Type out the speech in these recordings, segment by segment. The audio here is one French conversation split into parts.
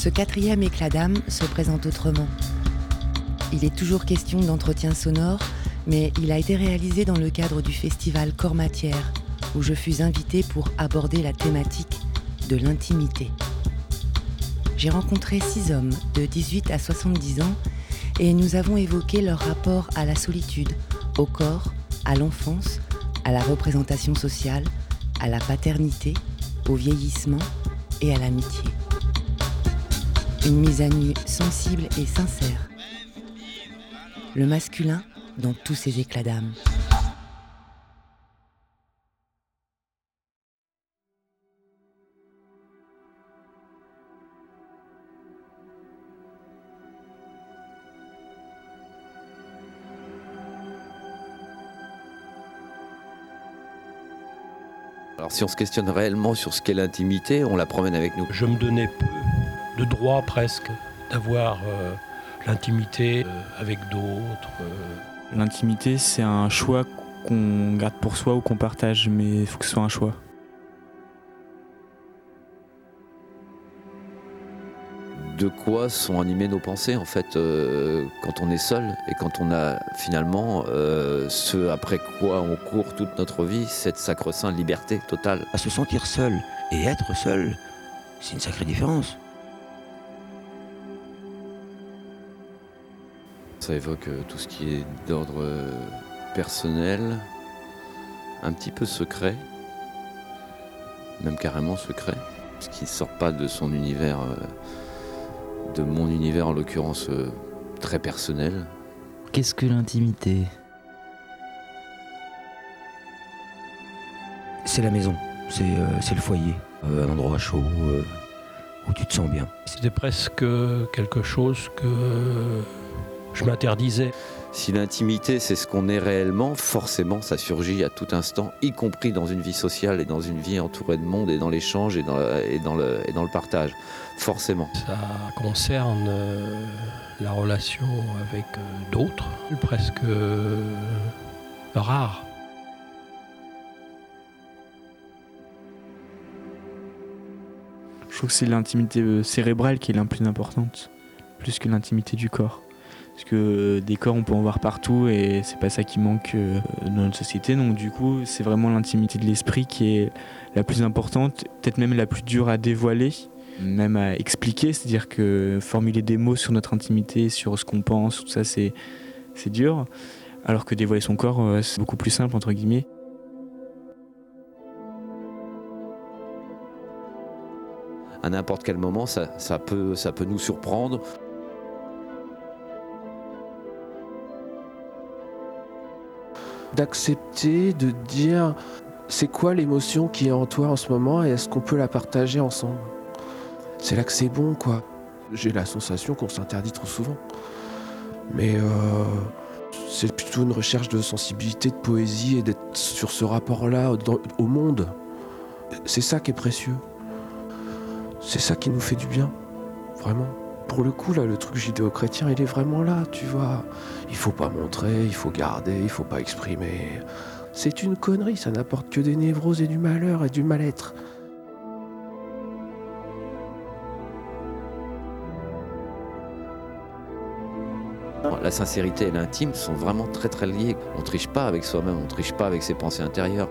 Ce quatrième éclat d'âme se présente autrement. Il est toujours question d'entretien sonore, mais il a été réalisé dans le cadre du festival Corps Matière, où je fus invitée pour aborder la thématique de l'intimité. J'ai rencontré 6 hommes de 18 à 70 ans et nous avons évoqué leur rapport à la solitude, au corps, à l'enfance, à la représentation sociale, à la paternité, au vieillissement et à l'amitié. Une mise à nu sensible et sincère. Le masculin dans tous ses éclats d'âme. Alors si on se questionne réellement sur ce qu'est l'intimité, on la promène avec nous. Je me donnais peu de droit presque d'avoir l'intimité avec d'autres. L'intimité, c'est un choix qu'on garde pour soi ou qu'on partage, mais il faut que ce soit un choix. De quoi sont animées nos pensées en fait quand on est seul et quand on a finalement ce après quoi on court toute notre vie, cette sacro-sainte liberté totale. À se sentir seul et être seul, c'est une sacrée différence. Ça évoque tout ce qui est d'ordre personnel, un petit peu secret, même carrément secret, ce qui ne sort pas de son univers, de mon univers en l'occurrence très personnel. Qu'est-ce que l'intimité ? C'est la maison, c'est le foyer, un endroit chaud où tu te sens bien. C'était presque quelque chose que je m'interdisais. Si l'intimité c'est ce qu'on est réellement, forcément ça surgit à tout instant, y compris dans une vie sociale et dans une vie entourée de monde et dans l'échange et dans le partage, forcément. Ça concerne la relation avec d'autres, presque rare. Je trouve que c'est l'intimité cérébrale qui est la plus importante, plus que l'intimité du corps. Parce que des corps, on peut en voir partout et c'est pas ça qui manque dans notre société. Donc du coup, c'est vraiment l'intimité de l'esprit qui est la plus importante, peut-être même la plus dure à dévoiler, même à expliquer. C'est-à-dire que formuler des mots sur notre intimité, sur ce qu'on pense, tout ça, c'est dur. Alors que dévoiler son corps, c'est beaucoup plus simple, entre guillemets. À n'importe quel moment, ça peut nous surprendre. D'accepter, de dire c'est quoi l'émotion qui est en toi en ce moment et est-ce qu'on peut la partager ensemble. C'est là que c'est bon quoi. J'ai la sensation qu'on s'interdit trop souvent. Mais c'est plutôt une recherche de sensibilité, de poésie et d'être sur ce rapport-là au monde. C'est ça qui est précieux. C'est ça qui nous fait du bien, vraiment. Pour le coup, là, le truc judéo-chrétien, il est vraiment là, tu vois. Il faut pas montrer, il faut garder, il faut pas exprimer. C'est une connerie, ça n'apporte que des névroses et du malheur et du mal-être. La sincérité et l'intime sont vraiment très très liés. On triche pas avec soi-même, on triche pas avec ses pensées intérieures.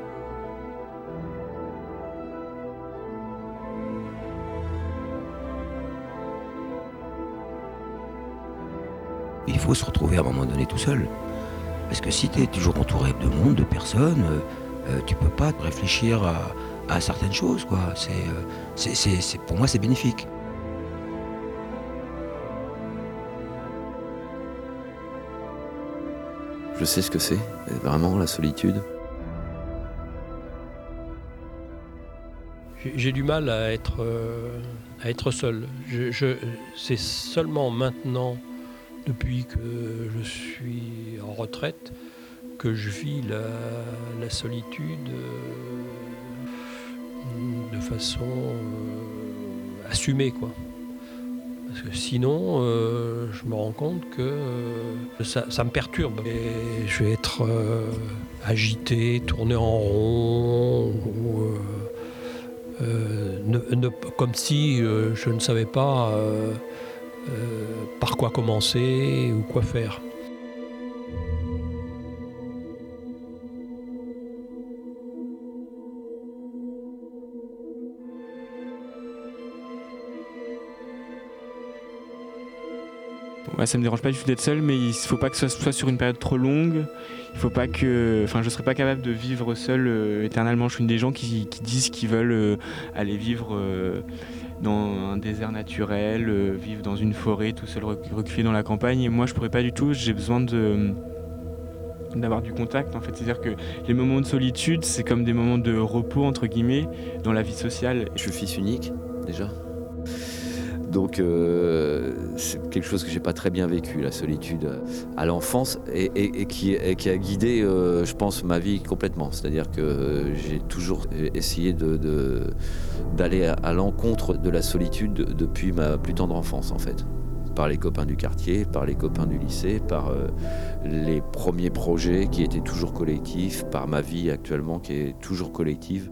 Il faut se retrouver à un moment donné tout seul. Parce que si tu es toujours entouré de monde, de personnes, tu peux pas réfléchir à certaines choses, quoi. Pour moi, c'est bénéfique. Je sais ce que c'est, vraiment, la solitude. J'ai du mal à être seul. C'est seulement maintenant, depuis que je suis en retraite, que je vis la solitude de façon assumée, quoi. Parce que sinon, je me rends compte que ça me perturbe. Et je vais être agité, tourner en rond, ou comme si je ne savais pas par quoi commencer ou quoi faire. Ouais, ça me dérange pas du tout d'être seul, mais il faut pas que ce soit sur une période trop longue. Il faut pas que, enfin, je serais pas capable de vivre seul éternellement. Je suis une des gens qui disent qu'ils veulent aller vivre dans un désert naturel, vivre dans une forêt, tout seul recueilli dans la campagne. Et moi, je pourrais pas du tout. J'ai besoin d'avoir du contact, en fait. C'est-à-dire que les moments de solitude, c'est comme des moments de repos entre guillemets dans la vie sociale. Je suis fils unique déjà. Donc c'est quelque chose que j'ai pas très bien vécu, la solitude à l'enfance, et qui a guidé, je pense, ma vie complètement. C'est-à-dire que j'ai toujours essayé d'aller à l'encontre de la solitude depuis ma plus tendre enfance, en fait. Par les copains du quartier, par les copains du lycée, par les premiers projets qui étaient toujours collectifs, par ma vie actuellement qui est toujours collective.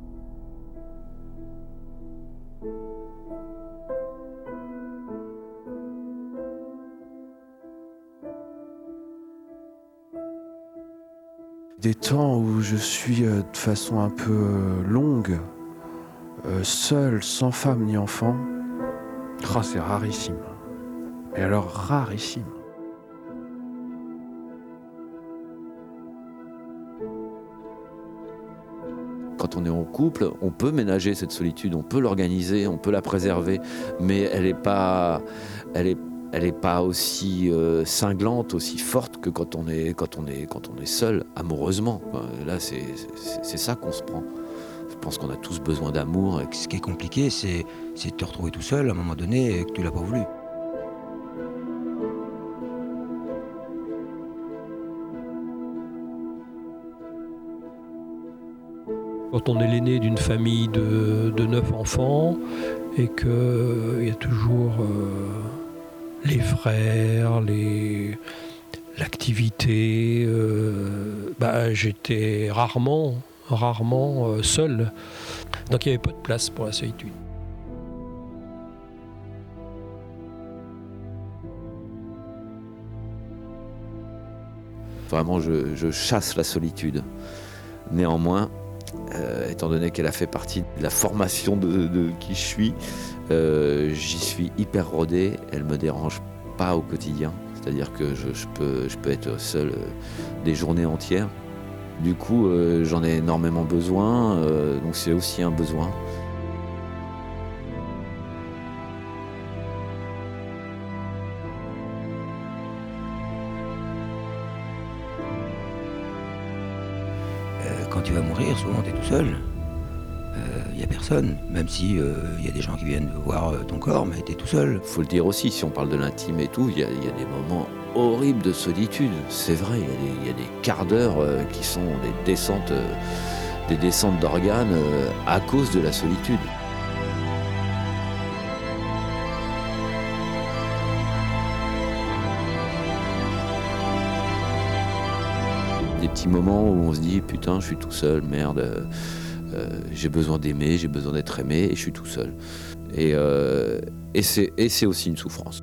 Des temps où je suis de façon un peu longue, seul, sans femme ni enfant, c'est rarissime. Et alors rarissime. Quand on est en couple, on peut ménager cette solitude, on peut l'organiser, on peut la préserver, mais elle n'est pas aussi cinglante, aussi forte que quand on est seul, amoureusement. Là, c'est ça qu'on se prend. Je pense qu'on a tous besoin d'amour. Ce qui est compliqué, c'est de te retrouver tout seul à un moment donné et que tu l'as pas voulu. Quand on est l'aîné d'une famille de 9 enfants et qu'il y a toujours les frères, l'activité, j'étais rarement seul. Donc il y avait peu de place pour la solitude. Vraiment, je chasse la solitude. Néanmoins, étant donné qu'elle a fait partie de la formation de qui je suis, j'y suis hyper rodé, elle me dérange pas au quotidien, c'est-à-dire que je peux être seul des journées entières. Du coup, j'en ai énormément besoin, donc c'est aussi un besoin. Quand tu vas mourir, souvent tu es tout seul. Il n'y a personne, même si y a des gens qui viennent voir ton corps, mais tu es tout seul. Faut le dire aussi, si on parle de l'intime et tout, il y a des moments horribles de solitude. C'est vrai, il y a des quarts d'heure qui sont des descentes d'organes à cause de la solitude. Des petits moments où on se dit putain, je suis tout seul, merde, j'ai besoin d'aimer, j'ai besoin d'être aimé et je suis tout seul. Et c'est aussi une souffrance.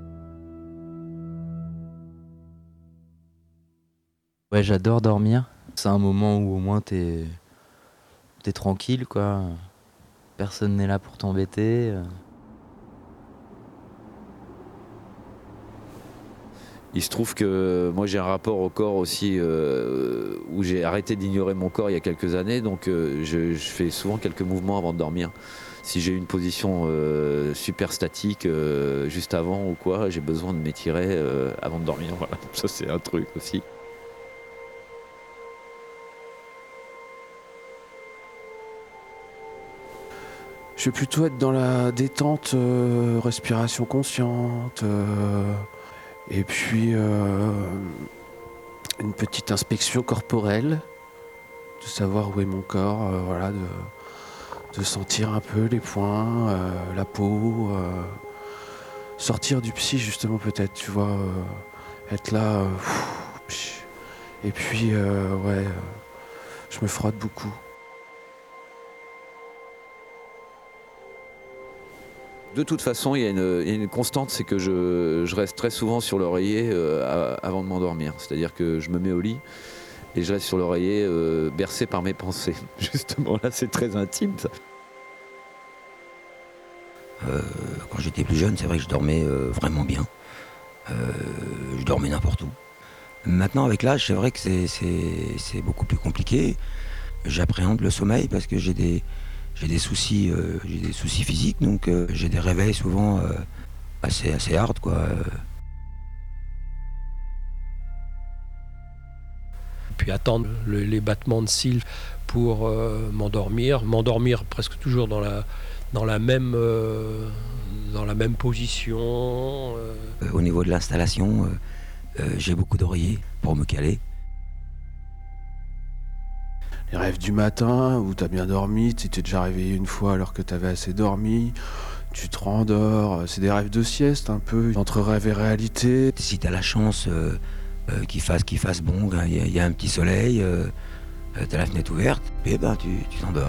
Ouais, j'adore dormir. C'est un moment où au moins t'es tranquille, quoi. Personne n'est là pour t'embêter. Il se trouve que moi j'ai un rapport au corps aussi où j'ai arrêté d'ignorer mon corps il y a quelques années, donc je fais souvent quelques mouvements avant de dormir. Si j'ai une position super statique juste avant ou quoi, j'ai besoin de m'étirer avant de dormir. Voilà. Ça c'est un truc aussi. Je vais plutôt être dans la détente, respiration consciente. Et puis une petite inspection corporelle, de savoir où est mon corps, de sentir un peu les points, la peau, sortir du psy justement peut-être, tu vois, être là, et puis je me frotte beaucoup. De toute façon, il y a une constante, c'est que je reste très souvent sur l'oreiller avant de m'endormir. C'est-à-dire que je me mets au lit et je reste sur l'oreiller bercé par mes pensées. Justement, là, c'est très intime, ça. Quand j'étais plus jeune, c'est vrai que je dormais vraiment bien. Je dormais n'importe où. Maintenant, avec l'âge, c'est vrai que c'est beaucoup plus compliqué. J'appréhende le sommeil parce que j'ai des soucis physiques, donc j'ai des réveils souvent assez hard, quoi. Puis attendre les battements de cils pour m'endormir presque toujours dans la même position. Au niveau de l'installation, j'ai beaucoup d'oreillers pour me caler. Les rêves du matin où t'as bien dormi, tu t'es déjà réveillé une fois alors que t'avais assez dormi, tu te rendors, c'est des rêves de sieste un peu, entre rêve et réalité. Si t'as la chance qu'il fasse bon, il y a un petit soleil, t'as la fenêtre ouverte, et ben tu t'endors.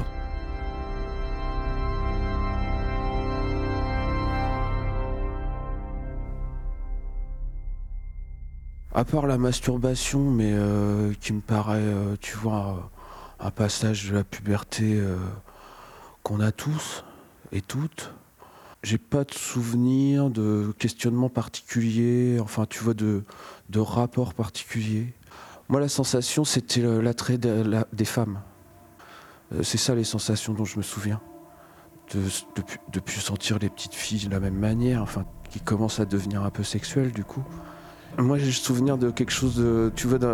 À part la masturbation, mais qui me paraît, tu vois, un passage de la puberté qu'on a tous et toutes. J'ai pas de souvenir de questionnement particulier, enfin tu vois, de rapport particulier. Moi la sensation c'était l'attrait des femmes. C'est ça les sensations dont je me souviens. De plus sentir les petites filles de la même manière, enfin qui commencent à devenir un peu sexuelles du coup. Moi j'ai le souvenir de quelque chose de, tu vois,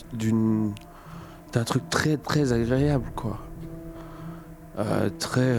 d'un truc très très agréable quoi. Très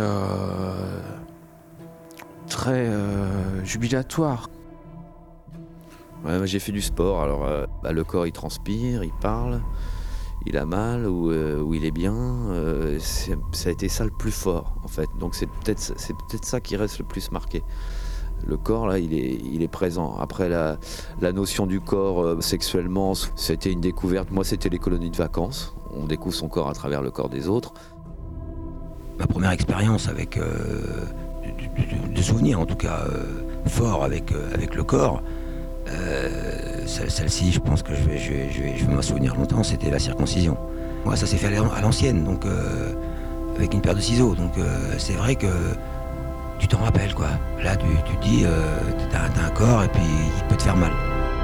jubilatoire. Ouais, moi, j'ai fait du sport, alors le corps il transpire, il parle, il a mal ou il est bien. Ça a été ça le plus fort en fait. Donc c'est peut-être ça qui reste le plus marqué. Le corps là, il est présent. Après la notion du corps sexuellement, c'était une découverte. Moi, c'était les colonies de vacances. On découvre son corps à travers le corps des autres. Ma première expérience avec de souvenirs en tout cas forts avec le corps, celle-ci, je pense que je vais m'en souvenir longtemps. C'était la circoncision. Moi, ça s'est fait à l'ancienne, donc avec une paire de ciseaux. Donc c'est vrai que tu t'en rappelles quoi. Là tu te dis t'as un corps et puis il peut te faire mal.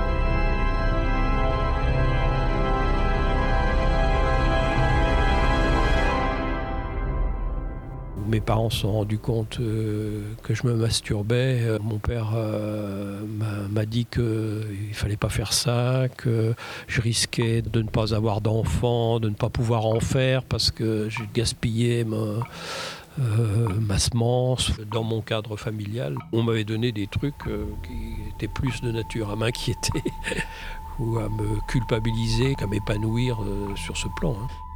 Mes parents se sont rendus compte que je me masturbais. Mon père m'a dit qu'il ne fallait pas faire ça, que je risquais de ne pas avoir d'enfants, de ne pas pouvoir en faire parce que je gaspillais ma semence dans mon cadre familial. On m'avait donné des trucs qui étaient plus de nature à m'inquiéter ou à me culpabiliser qu'à m'épanouir sur ce plan.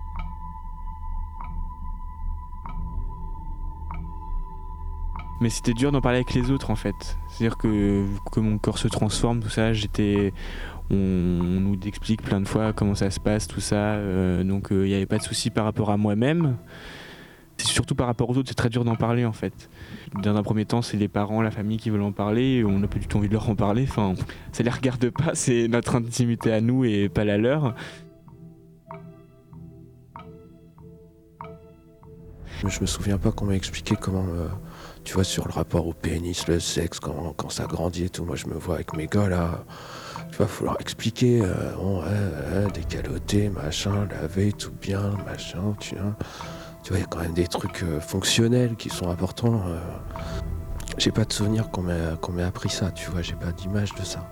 Mais c'était dur d'en parler avec les autres en fait. C'est-à-dire que mon corps se transforme, tout ça, on nous explique plein de fois comment ça se passe, tout ça. Donc il n'y avait pas de souci par rapport à moi-même. C'est surtout par rapport aux autres, c'est très dur d'en parler en fait. Dans un premier temps, c'est les parents, la famille qui veulent en parler, et on n'a pas du tout envie de leur en parler. Enfin, ça les regarde pas, c'est notre intimité à nous et pas la leur. Je me souviens pas qu'on m'a expliqué comment, tu vois, sur le rapport au pénis, le sexe, quand ça grandit et tout. Moi, je me vois avec mes gars là, tu vois, faut leur expliquer, décaloter, machin, laver, tout bien, machin, tu vois. Tu vois, il y a quand même des trucs fonctionnels qui sont importants. J'ai pas de souvenir qu'on m'ait appris ça, tu vois, j'ai pas d'image de ça.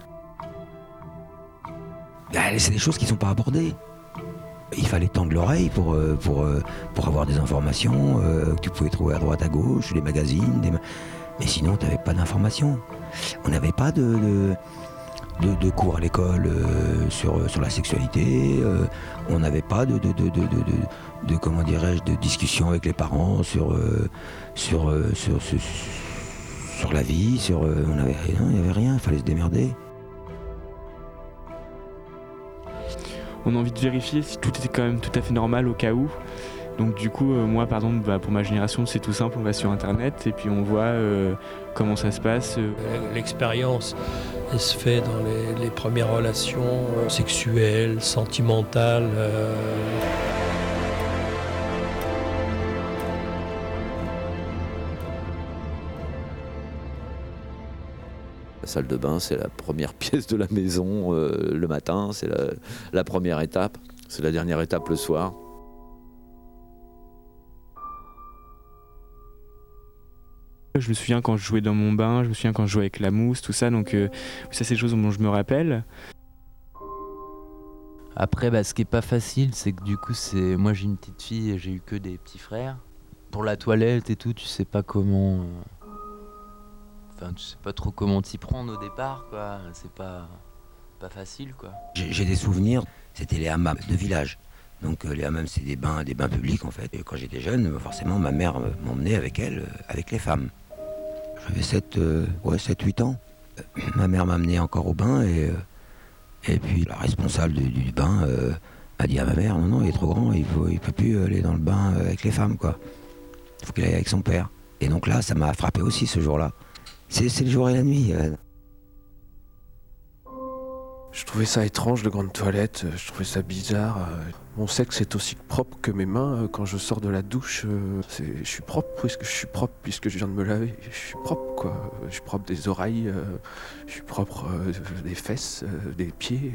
C'est des choses qui sont pas abordées. Il fallait tendre l'oreille pour avoir des informations que tu pouvais trouver à droite, à gauche, les magazines, mais sinon tu n'avais pas d'informations. On n'avait pas de cours à l'école sur la sexualité, on n'avait pas de comment dirais-je, de discussion avec les parents sur la vie, on n'avait rien, il n'y avait rien, il fallait se démerder. On a envie de vérifier si tout était quand même tout à fait normal au cas où. Donc du coup, moi par exemple, pour ma génération, c'est tout simple, on va sur internet et puis on voit comment ça se passe. L'expérience, elle se fait dans les premières relations sexuelles, sentimentales. La salle de bain, c'est la première pièce de la maison le matin, c'est la première étape, c'est la dernière étape le soir. Je me souviens quand je jouais dans mon bain, je me souviens quand je jouais avec la mousse, tout ça, donc ça c'est des choses dont je me rappelle. Après, ce qui est pas facile, c'est que du coup, moi j'ai une petite fille et j'ai eu que des petits frères. Pour la toilette et tout, tu sais pas comment... Enfin, tu sais pas trop comment t'y prendre au départ, quoi. C'est pas facile, quoi. J'ai des souvenirs, c'était les hammams de village. Donc les hammams, c'est des bains publics en fait. Et quand j'étais jeune, forcément, ma mère m'emmenait avec elle, avec les femmes. J'avais 7-8 ans. Ma mère m'amenait encore au bain et puis la responsable du bain a dit à ma mère, non, il est trop grand, il peut plus aller dans le bain avec les femmes, quoi. Il faut qu'il aille avec son père. Et donc là, ça m'a frappé aussi ce jour-là. C'est le jour et la nuit. Je trouvais ça étrange, de grandes toilettes, je trouvais ça bizarre. Mon sexe est aussi propre que mes mains. Quand je sors de la douche, je suis propre puisque je viens de me laver. Je suis propre, quoi. Je suis propre des oreilles, je suis propre des fesses, des pieds.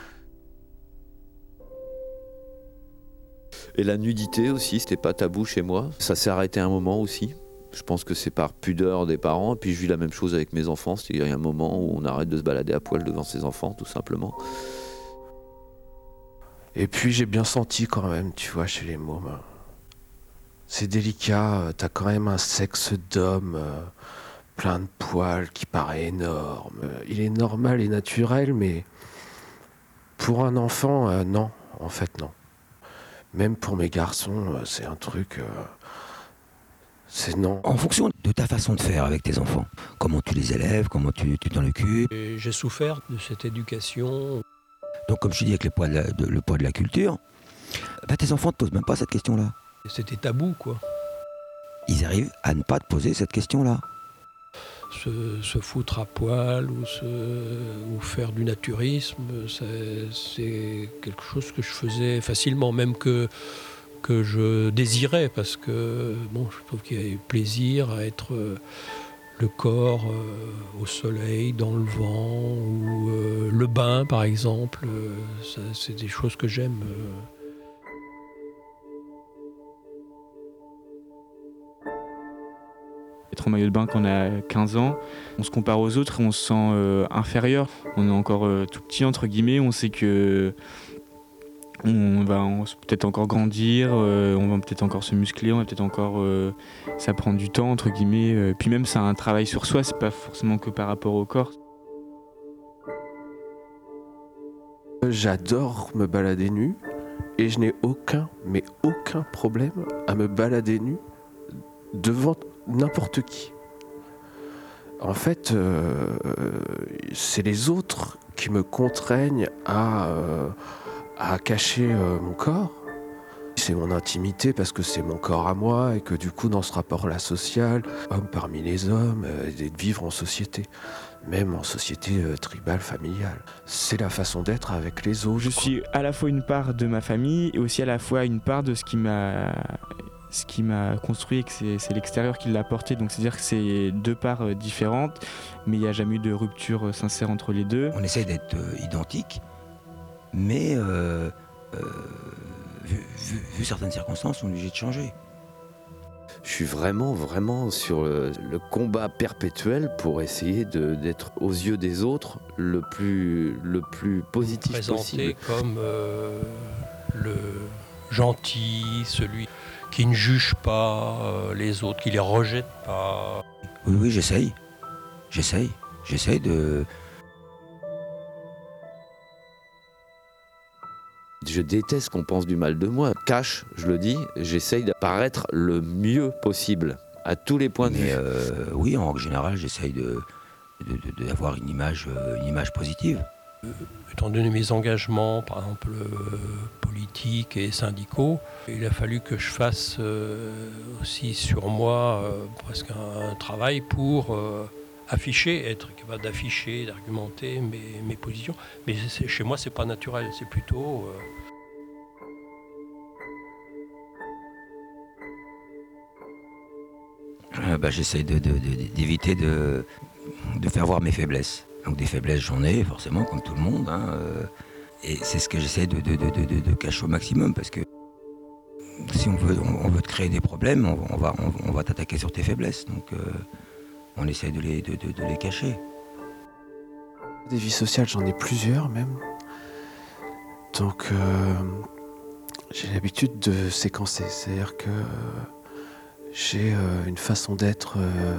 Et la nudité aussi, c'était pas tabou chez moi. Ça s'est arrêté un moment aussi. Je pense que c'est par pudeur des parents. Et puis je vis la même chose avec mes enfants. C'est-à-dire qu'il y a un moment où on arrête de se balader à poil devant ses enfants, tout simplement. Et puis j'ai bien senti quand même, tu vois, chez les mômes. C'est délicat, t'as quand même un sexe d'homme plein de poils qui paraît énorme. Il est normal et naturel, mais pour un enfant, non, en fait non. Même pour mes garçons, c'est un truc... c'est non. En fonction de ta façon de faire avec tes enfants, comment tu les élèves, comment tu t'en occupes. Et j'ai souffert de cette éducation. Donc comme je te dis, avec le poids de la culture, tes enfants ne te posent même pas cette question-là. C'était tabou, quoi. Ils arrivent à ne pas te poser cette question-là. Se foutre à poil ou faire du naturisme, c'est quelque chose que je faisais facilement, même que je désirais, parce que je trouve qu'il y a plaisir à être le corps au soleil, dans le vent, ou le bain par exemple, c'est des choses que j'aime. Être en maillot de bain quand on a 15 ans, on se compare aux autres et on se sent inférieur. On est encore tout petit entre guillemets, on sait que on va peut-être encore grandir, on va peut-être encore se muscler, on va peut-être encore... ça prend du temps, entre guillemets. Puis même, c'est un travail sur soi, c'est pas forcément que par rapport au corps. J'adore me balader nu et je n'ai aucun problème à me balader nu devant n'importe qui. En fait, c'est les autres qui me contraignent à cacher mon corps. C'est mon intimité parce que c'est mon corps à moi et que du coup dans ce rapport-là social, homme parmi les hommes, et de vivre en société, même en société tribale, familiale. C'est la façon d'être avec les autres. Je suis à la fois une part de ma famille et aussi à la fois une part de ce qui m'a construit et que c'est l'extérieur qui l'a porté. Donc c'est-à-dire que c'est deux parts différentes, mais il n'y a jamais eu de rupture sincère entre les deux. On essaie d'être identiques, mais vu certaines circonstances, on est obligé de changer. Je suis vraiment sur le combat perpétuel pour essayer d'être aux yeux des autres le plus positif présenté possible. Comme le gentil, celui qui ne juge pas les autres, qui les rejette pas. Oui, j'essaye de... Je déteste qu'on pense du mal de moi. Cache, je le dis, j'essaye d'apparaître le mieux possible, à tous les points de vue. Oui, en règle générale, j'essaye d'avoir une image positive. Étant donné mes engagements, par exemple politiques et syndicaux, il a fallu que je fasse aussi sur moi presque un travail pour être capable d'afficher, d'argumenter mes positions. Mais chez moi, c'est pas naturel, c'est plutôt... J'essaye d'éviter de faire voir mes faiblesses. Donc des faiblesses, j'en ai forcément, comme tout le monde. Et c'est ce que j'essaie de cacher au maximum, parce que si on veut te créer des problèmes, on va t'attaquer sur tes faiblesses. Donc on essaie de les cacher. Des vies sociales, j'en ai plusieurs même. Donc j'ai l'habitude de séquencer. C'est-à-dire que j'ai une façon d'être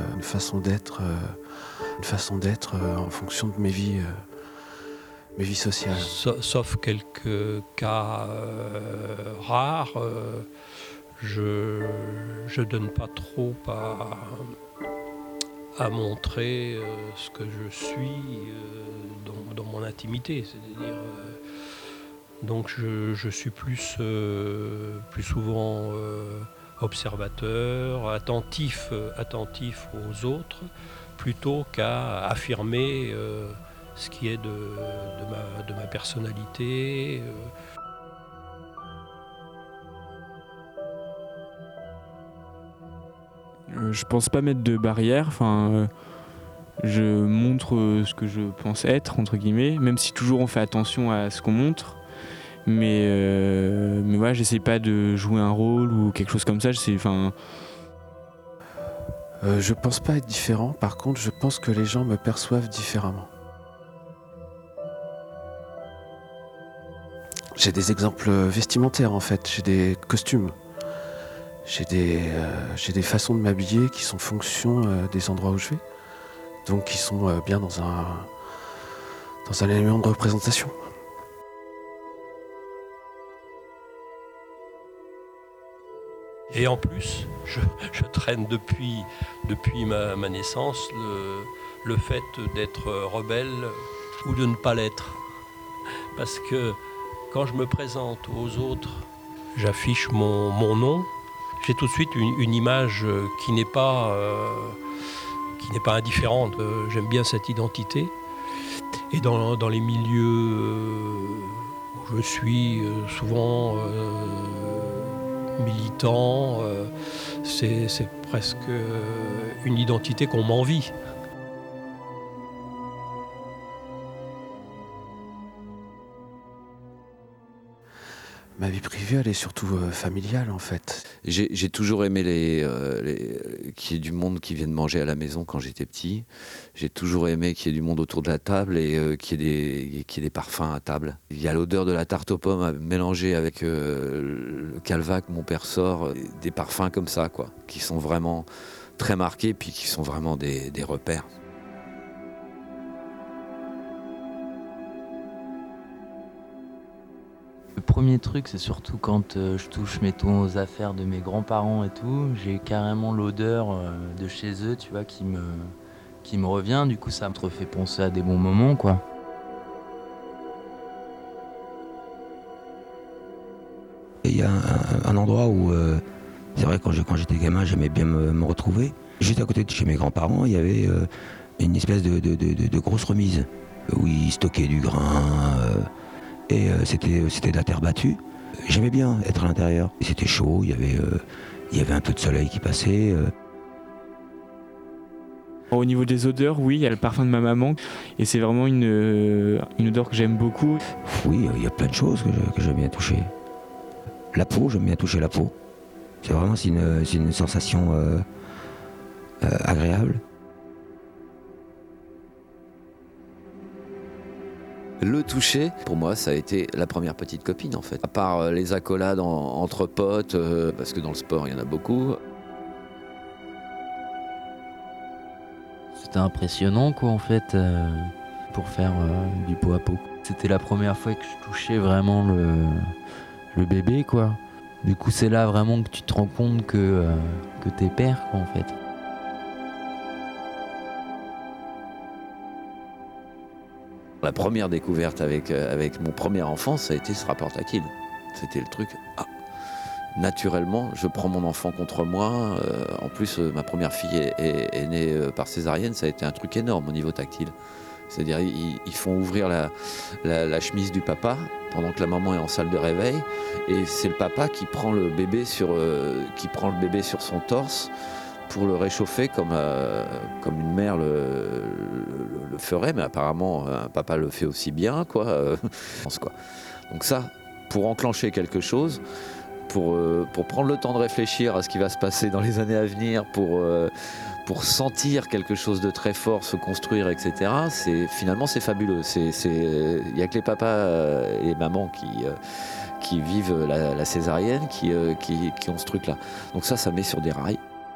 en fonction de mes vies sociales. Sauf quelques cas rares, je donne pas trop à montrer ce que je suis dans mon intimité. C'est-à-dire, donc je suis plus souvent observateur, attentif aux autres, plutôt qu'à affirmer ce qui est de ma personnalité. Je pense pas mettre de barrière, je montre ce que je pense être, entre guillemets, même si toujours on fait attention à ce qu'on montre. Mais voilà, j'essaie pas de jouer un rôle ou quelque chose comme ça. Je pense pas être différent, par contre je pense que les gens me perçoivent différemment. J'ai des exemples vestimentaires en fait, j'ai des costumes. J'ai des façons de m'habiller qui sont fonction des endroits où je vais. Donc qui sont bien dans un élément de représentation. Et en plus, je traîne depuis ma naissance le fait d'être rebelle ou de ne pas l'être. Parce que quand je me présente aux autres, j'affiche mon nom, j'ai tout de suite une image qui n'est pas indifférente. J'aime bien cette identité. Et dans les milieux où je suis souvent militant, c'est presque une identité qu'on m'envie. Ma vie privée, elle est surtout familiale en fait. J'ai toujours aimé qu'il y ait du monde qui vienne manger à la maison quand j'étais petit. J'ai toujours aimé qu'il y ait du monde autour de la table et qu'il y ait des parfums à table. Il y a l'odeur de la tarte aux pommes mélangée avec le calva que mon père sort. Des parfums comme ça, quoi, qui sont vraiment très marqués puis qui sont vraiment des repères. Le premier truc, c'est surtout quand je touche, mettons, aux affaires de mes grands-parents et tout, j'ai carrément l'odeur de chez eux, tu vois, qui me revient. Du coup, ça me refait penser à des bons moments, quoi. Il y a un endroit où, c'est vrai, quand j'étais gamin, j'aimais bien me retrouver. Juste à côté de chez mes grands-parents, il y avait une espèce de grosse remise où ils stockaient du grain. Et c'était de la terre battue. J'aimais bien être à l'intérieur. Et c'était chaud, il y avait un peu de soleil qui passait. Au niveau des odeurs, oui, il y a le parfum de ma maman. Et c'est vraiment une odeur que j'aime beaucoup. Oui, il y a plein de choses que j'aime bien toucher. La peau, j'aime bien toucher la peau. C'est une sensation agréable. Le toucher, pour moi, ça a été la première petite copine, en fait. À part les accolades entre potes, parce que dans le sport, il y en a beaucoup. C'était impressionnant, quoi, en fait, pour faire du pot à pot. C'était la première fois que je touchais vraiment le bébé, quoi. Du coup, c'est là vraiment que tu te rends compte que t'es père, quoi, en fait. La première découverte avec mon premier enfant, ça a été ce rapport tactile. C'était le truc, naturellement, je prends mon enfant contre moi. En plus, ma première fille est née par césarienne, ça a été un truc énorme au niveau tactile. C'est-à-dire, ils font ouvrir la chemise du papa pendant que la maman est en salle de réveil, et c'est le papa qui prend le bébé sur son torse pour le réchauffer comme une mère le ferait, mais apparemment un papa le fait aussi bien, quoi. Donc ça, pour enclencher quelque chose, pour prendre le temps de réfléchir à ce qui va se passer dans les années à venir, pour sentir quelque chose de très fort se construire, etc. Finalement, c'est fabuleux. Il n'y a que les papas et les mamans qui vivent la césarienne qui ont ce truc-là. Donc ça met sur des rails.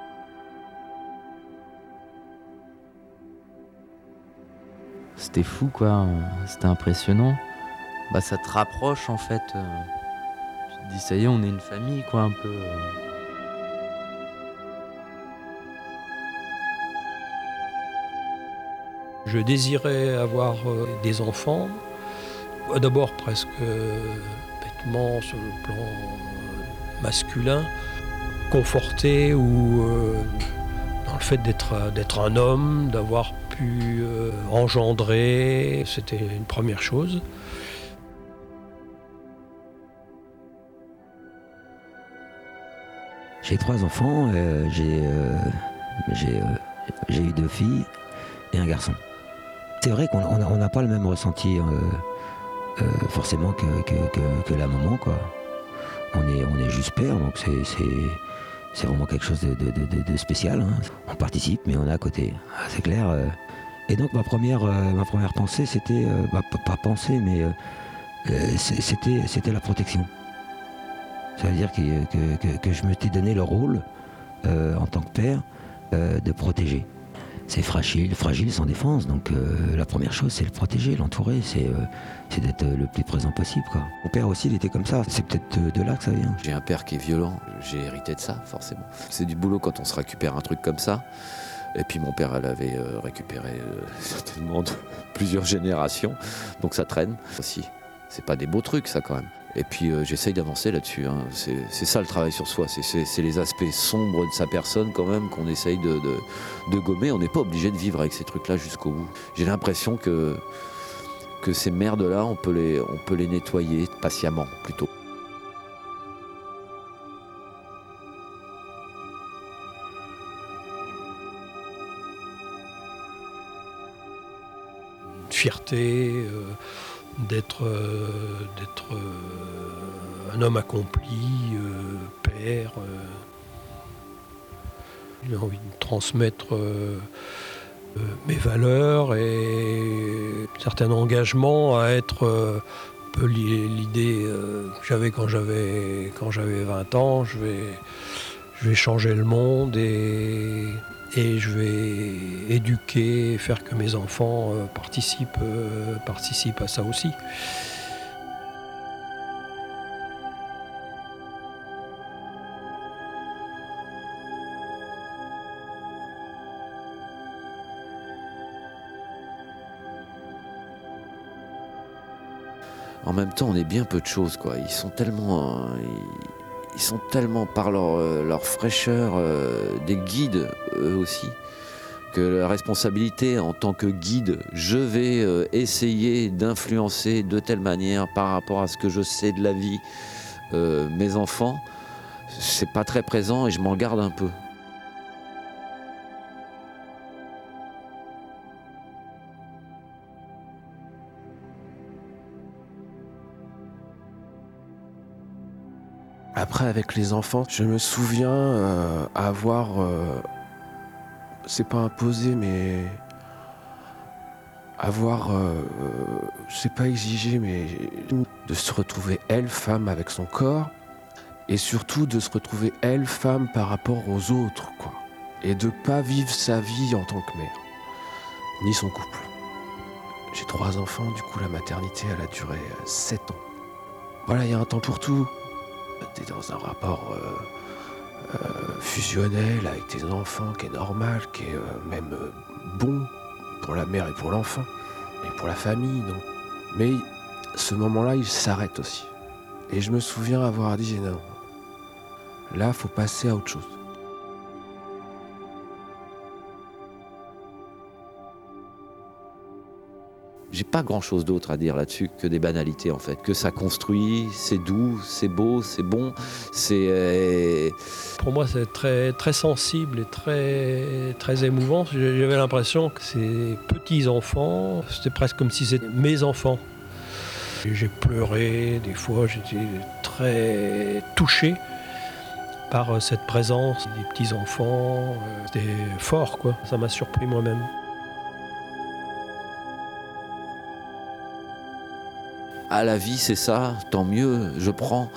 C'était fou, quoi. C'était impressionnant. Ça te rapproche, en fait. Tu te dis, ça y est, on est une famille, quoi, un peu. Je désirais avoir des enfants, d'abord presque bêtement sur le plan masculin, conforté ou dans le fait d'être un homme, d'avoir pu engendrer, c'était une première chose. J'ai 3 enfants, j'ai eu 2 filles et un garçon. C'est vrai qu'on n'a pas le même ressenti forcément que la maman, quoi. On est juste père, donc c'est vraiment quelque chose de spécial, hein. On participe, mais on est à côté, c'est clair. Et donc ma première pensée, c'était, pas pensée, mais c'était la protection. Ça veut dire que je m'étais donné le rôle, en tant que père, de protéger. C'est fragile sans défense, donc la première chose, c'est le protéger, l'entourer, c'est d'être le plus présent possible, quoi. Mon père aussi, il était comme ça, c'est peut-être de là que ça vient. J'ai un père qui est violent, j'ai hérité de ça, forcément. C'est du boulot quand on se récupère un truc comme ça. Et puis mon père, elle avait récupéré certainement plusieurs générations, donc ça traîne aussi. C'est pas des beaux trucs, ça, quand même. Et puis j'essaye d'avancer là-dessus, hein. C'est ça le travail sur soi, c'est les aspects sombres de sa personne quand même qu'on essaye de gommer. On n'est pas obligé de vivre avec ces trucs-là jusqu'au bout. J'ai l'impression que ces merdes-là, on peut les nettoyer patiemment plutôt. Fierté d'être un homme accompli, père. J'ai envie de transmettre mes valeurs et un certain engagement à être un peu l'idée que j'avais quand j'avais 20 ans. Je vais changer le monde et je vais éduquer, faire que mes enfants participent à ça aussi. En même temps, on est bien peu de choses, quoi. Ils sont tellement par leur fraîcheur des guides, eux aussi, que la responsabilité en tant que guide, je vais essayer d'influencer de telle manière par rapport à ce que je sais de la vie mes enfants, c'est pas très présent et je m'en garde un peu. Après, avec les enfants, je me souviens avoir... c'est pas imposé, mais... avoir... c'est pas exigé, mais... de se retrouver, elle, femme, avec son corps. Et surtout, de se retrouver, elle, femme, par rapport aux autres, quoi. Et de pas vivre sa vie en tant que mère. Ni son couple. J'ai 3 enfants, du coup, la maternité, elle a duré 7 ans. Voilà, il y a un temps pour tout. T'es dans un rapport fusionnel avec tes enfants qui est normal, qui est même bon pour la mère et pour l'enfant. et pour la famille. Donc. Mais ce moment-là, il s'arrête aussi. Et je me souviens avoir dit non, là, faut passer à autre chose. J'ai pas grand-chose d'autre à dire là-dessus que des banalités en fait. Que ça construit, c'est doux, c'est beau, c'est bon, c'est... Pour moi, c'est très, très sensible et très, très émouvant. J'avais l'impression que ces petits-enfants, c'était presque comme si c'était mes enfants. J'ai pleuré, des fois j'étais très touché par cette présence des petits-enfants. C'était fort, quoi. Ça m'a surpris moi-même. Ah, la vie, c'est ça, tant mieux, je prends.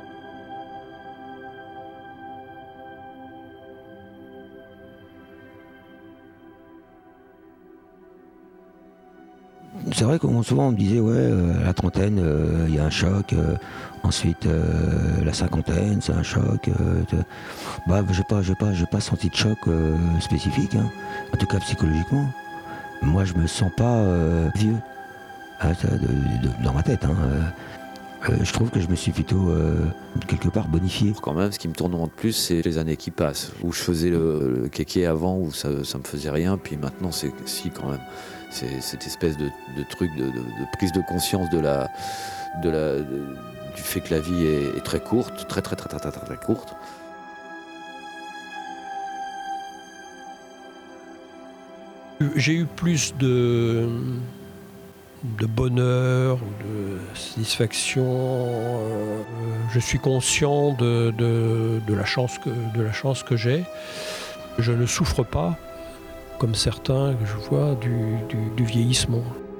C'est vrai que souvent on me disait ouais, à la trentaine, il y a un choc, ensuite la cinquantaine, c'est un choc. Bah, j'ai pas senti de choc spécifique, hein, en tout cas psychologiquement. Moi, je me sens pas vieux, dans ma tête. Hein, je trouve que je me suis plutôt quelque part bonifié. Quand même, ce qui me tourmente plus, c'est les années qui passent. Où je faisais le kéké avant, où ça me faisait rien, puis maintenant, c'est si quand même. C'est cette espèce de truc de prise de conscience du fait que la vie est très courte, très courte. J'ai eu plus de bonheur ou de satisfaction. Je suis conscient de la chance que j'ai. Je ne souffre pas, comme certains que je vois, du vieillissement.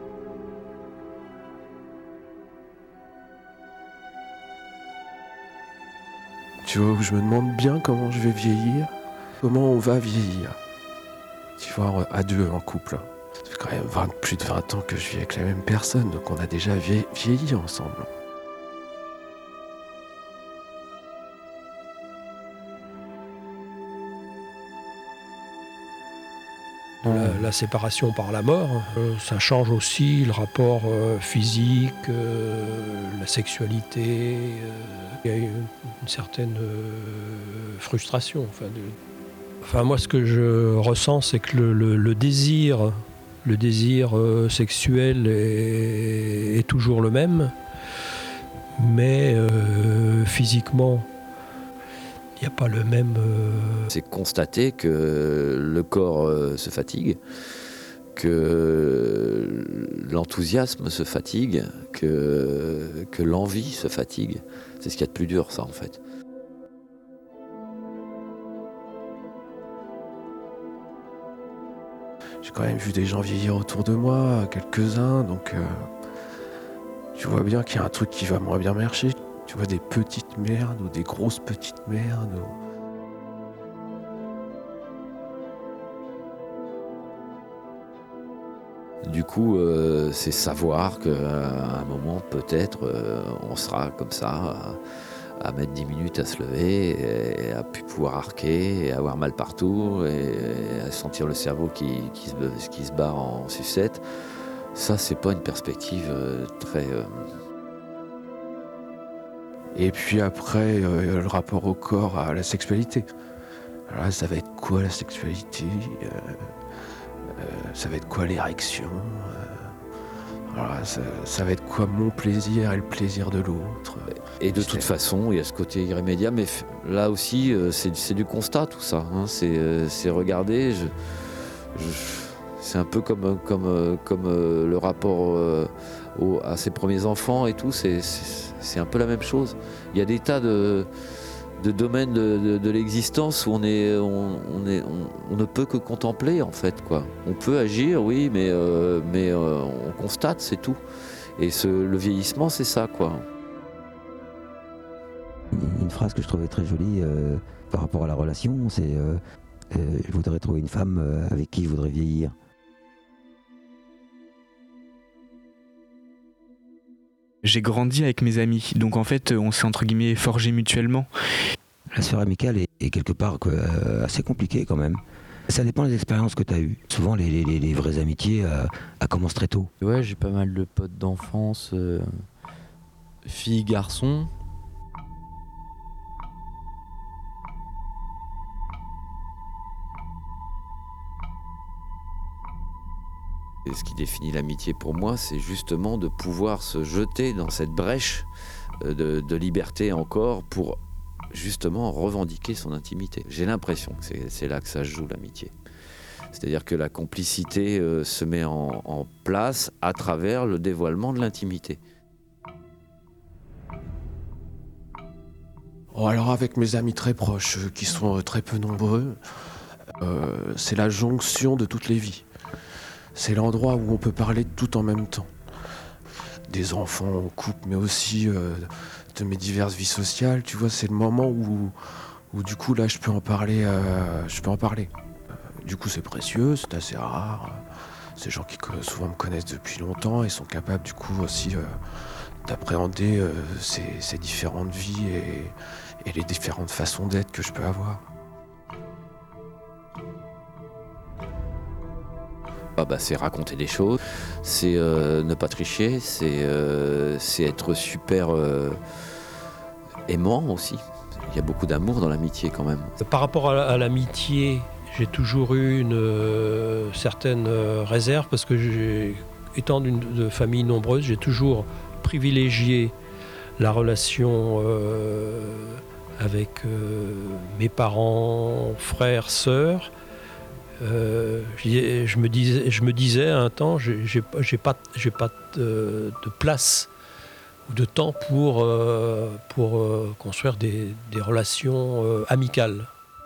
Tu vois, je me demande bien comment je vais vieillir, comment on va vieillir. Tu vois, à deux, en couple. Ça fait quand même plus de 20 ans que je vis avec la même personne, donc on a déjà vieilli ensemble. La séparation par la mort, ça change aussi le rapport physique, la sexualité. Il y a une certaine frustration. Enfin, moi, ce que je ressens, c'est que le désir sexuel est toujours le même, mais physiquement, il n'y a pas le même... C'est constater que le corps se fatigue, que l'enthousiasme se fatigue, que l'envie se fatigue. C'est ce qu'il y a de plus dur, ça, en fait. J'ai quand même vu des gens vieillir autour de moi, quelques-uns, donc tu vois bien qu'il y a un truc qui va moins bien marcher. Tu vois des petites merdes ou des grosses petites merdes. Du coup, c'est savoir qu'à un moment, peut-être, on sera comme ça, à mettre 10 minutes à se lever, et à plus pouvoir arquer, et à avoir mal partout, et à sentir le cerveau qui se barre en sucette. Ça, c'est pas une perspective très... Et puis après, le rapport au corps, à la sexualité. Alors là, ça va être quoi la sexualité ? Ça va être quoi l'érection ? Alors ça va être quoi mon plaisir et le plaisir de l'autre ? Et de toute façon, il y a ce côté irrémédiable, mais là aussi, c'est du constat tout ça. Hein. C'est regarder. C'est un peu comme le rapport à ses premiers enfants et tout. C'est un peu la même chose. Il y a des tas de domaines de l'existence où on ne peut que contempler en fait, quoi. On peut agir, oui, mais on constate, c'est tout. Et le vieillissement, c'est ça, quoi. Une phrase que je trouvais très jolie par rapport à la relation, c'est je voudrais trouver une femme avec qui je voudrais vieillir. J'ai grandi avec mes amis, donc en fait on s'est entre guillemets forgé mutuellement. La sphère amicale est quelque part assez compliquée quand même. Ça dépend des expériences que tu as eues. Souvent, les vraies amitiés commencent très tôt. Ouais, j'ai pas mal de potes d'enfance, filles, garçons. Et ce qui définit l'amitié pour moi, c'est justement de pouvoir se jeter dans cette brèche de liberté encore pour justement revendiquer son intimité. J'ai l'impression que c'est là que ça se joue, l'amitié. C'est-à-dire que la complicité se met en place à travers le dévoilement de l'intimité. Oh, alors avec mes amis très proches, qui sont très peu nombreux, c'est la jonction de toutes les vies. C'est l'endroit où on peut parler de tout en même temps. Des enfants en couple, mais aussi de mes diverses vies sociales. Tu vois, c'est le moment où du coup là je peux en parler. Du coup c'est précieux, c'est assez rare. Ces gens qui souvent me connaissent depuis longtemps et sont capables du coup aussi d'appréhender ces différentes vies et les différentes façons d'être que je peux avoir. C'est raconter des choses, c'est ne pas tricher, c'est être super aimant aussi. Il y a beaucoup d'amour dans l'amitié quand même. Par rapport à l'amitié, j'ai toujours eu une certaine réserve parce que étant de famille nombreuse, j'ai toujours privilégié la relation avec mes parents, frères, sœurs. Je me disais à un temps, j'ai pas de place ou de temps pour construire des relations amicales.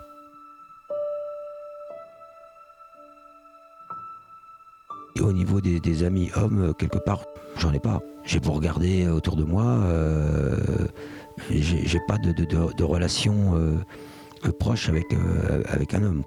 Et au niveau des amis hommes, quelque part, j'en ai pas. J'ai beau regarder autour de moi, j'ai pas de relation proche avec un homme.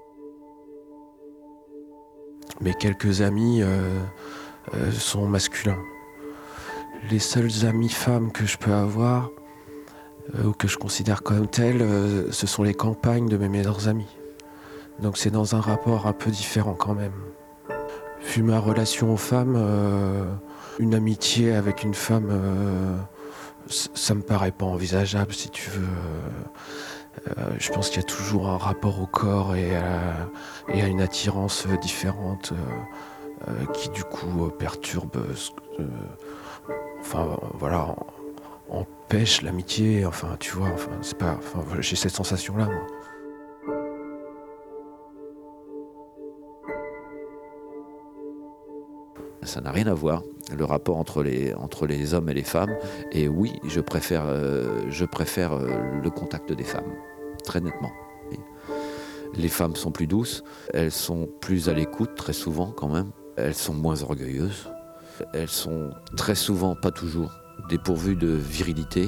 Mes quelques amis sont masculins. Les seules amies femmes que je peux avoir, ou que je considère comme telles, ce sont les compagnes de mes meilleurs amis. Donc c'est dans un rapport un peu différent quand même. Vu ma relation aux femmes, une amitié avec une femme, ça me paraît pas envisageable si tu veux. Je pense qu'il y a toujours un rapport au corps et à une attirance différente qui du coup perturbe, empêche l'amitié. Enfin, tu vois, c'est pas. J'ai cette sensation-là, moi. Ça n'a rien à voir, le rapport entre les hommes et les femmes. Et oui, je préfère le contact des femmes, très nettement. Les femmes sont plus douces, elles sont plus à l'écoute, très souvent quand même. Elles sont moins orgueilleuses. Elles sont très souvent, pas toujours, dépourvues de virilité.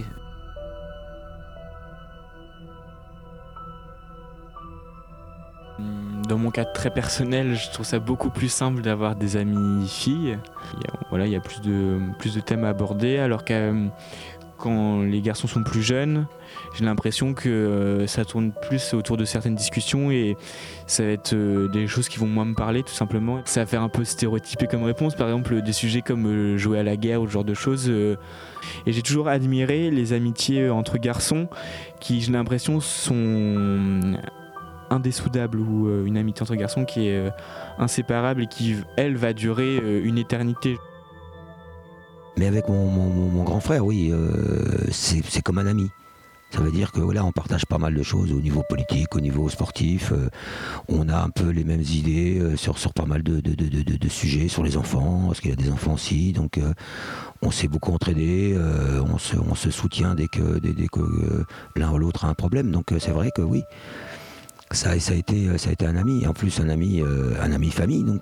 Dans mon cas très personnel, je trouve ça beaucoup plus simple d'avoir des amies filles. Il y a plus de thèmes à aborder, alors que quand les garçons sont plus jeunes, j'ai l'impression que ça tourne plus autour de certaines discussions et ça va être des choses qui vont moins me parler tout simplement. Ça va faire un peu stéréotypé comme réponse, par exemple des sujets comme jouer à la guerre ou ce genre de choses. Et j'ai toujours admiré les amitiés entre garçons qui, j'ai l'impression, sont indésoudable ou une amitié entre garçons qui est inséparable et qui, elle, va durer une éternité. Mais avec mon grand frère, oui, c'est comme un ami. Ça veut dire que voilà, on partage pas mal de choses au niveau politique, au niveau sportif. On a un peu les mêmes idées sur pas mal de sujets, sur les enfants, parce qu'il y a des enfants aussi. Donc on s'est beaucoup entraidé, on se soutient dès que l'un ou l'autre a un problème. Donc c'est vrai que oui. Ça a été un ami, en plus un ami famille, donc.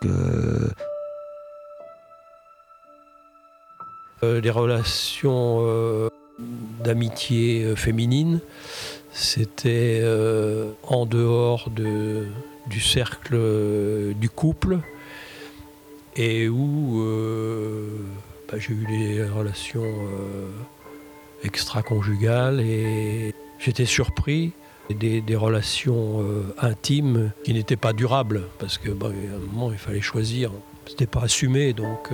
Les relations d'amitié féminine, c'était en dehors du cercle du couple et où j'ai eu des relations extra-conjugales et j'étais surpris Des relations intimes qui n'étaient pas durables, parce que à un moment il fallait choisir. C'était pas assumé, donc...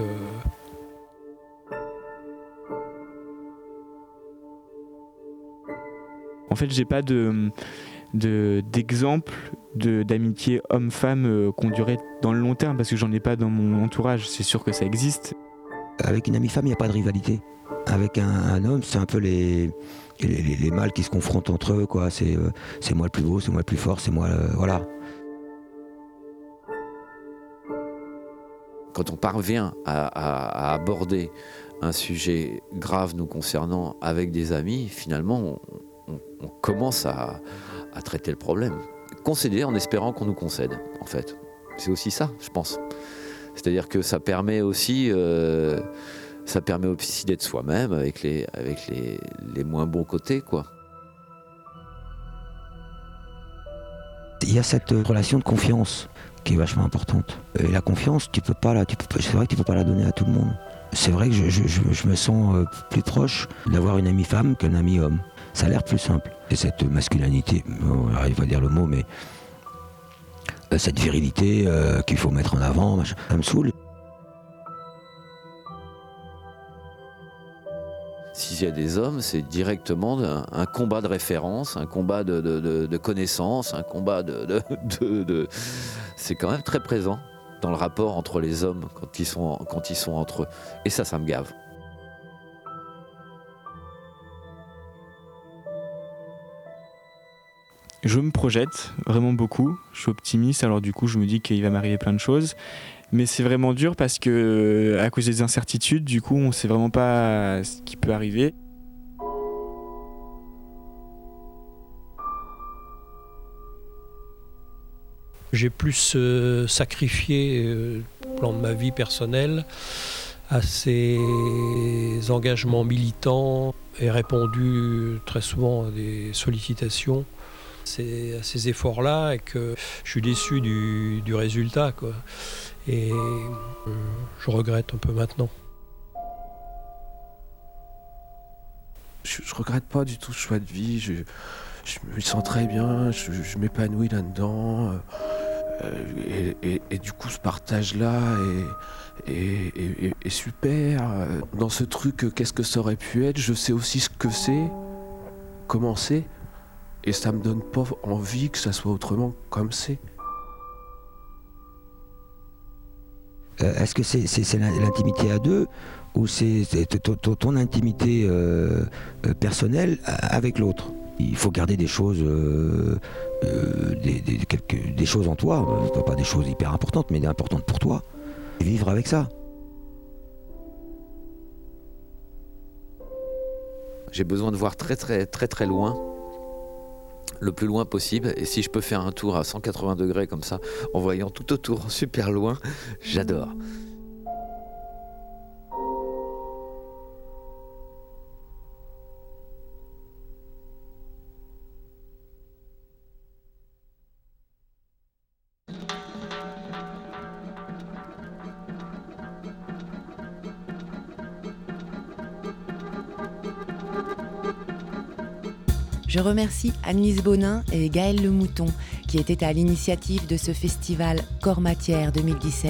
En fait, j'ai pas d'exemple d'amitié homme-femme qui ont duré dans le long terme, parce que j'en ai pas dans mon entourage. C'est sûr que ça existe. Avec une amie femme, il n'y a pas de rivalité. Avec un homme, c'est un peu les mâles qui se confrontent entre eux, quoi. C'est moi le plus beau, c'est moi le plus fort, c'est moi... voilà. Quand on parvient à aborder un sujet grave nous concernant avec des amis, finalement, on commence à traiter le problème. Concéder en espérant qu'on nous concède, en fait. C'est aussi ça, je pense. C'est-à-dire que ça permet aussi d'être soi-même avec les moins bons côtés, quoi. Il y a cette relation de confiance qui est vachement importante. Et la confiance, c'est vrai que tu peux pas la donner à tout le monde. C'est vrai que je me sens plus proche d'avoir une amie femme qu'un ami homme. Ça a l'air plus simple. Et cette masculinité, on n'arrive pas à dire le mot, mais cette virilité qu'il faut mettre en avant, ça me saoule. S'il y a des hommes, c'est directement un combat de référence, un combat de connaissance, un combat c'est quand même très présent dans le rapport entre les hommes quand ils sont entre eux. Et ça me gave. Je me projette vraiment beaucoup. Je suis optimiste, alors du coup, je me dis qu'il va m'arriver plein de choses. Mais c'est vraiment dur parce que, à cause des incertitudes, du coup, on ne sait vraiment pas ce qui peut arriver. J'ai plus sacrifié au plan de ma vie personnelle à ces engagements militants et répondu très souvent à des sollicitations. C'est à ces efforts-là et que je suis déçu du résultat, quoi. Et je regrette un peu maintenant. Je regrette pas du tout ce choix de vie, je me sens très bien, je m'épanouis là-dedans. Et du coup, ce partage-là est super. Dans ce truc, qu'est-ce que ça aurait pu être, je sais aussi ce que c'est, comment c'est, et ça me donne pas envie que ça soit autrement comme c'est. Est-ce que c'est l'intimité à deux ou c'est ton intimité personnelle avec l'autre? Il faut garder des choses, des choses en toi, pas des choses hyper importantes, mais importantes pour toi. Et vivre avec ça. J'ai besoin de voir très très très très loin, le plus loin possible, et si je peux faire un tour à 180 degrés comme ça, en voyant tout autour super loin, j'adore. Je remercie Agnès Bonin et Gaël Lemouton qui étaient à l'initiative de ce festival Corps Matière 2017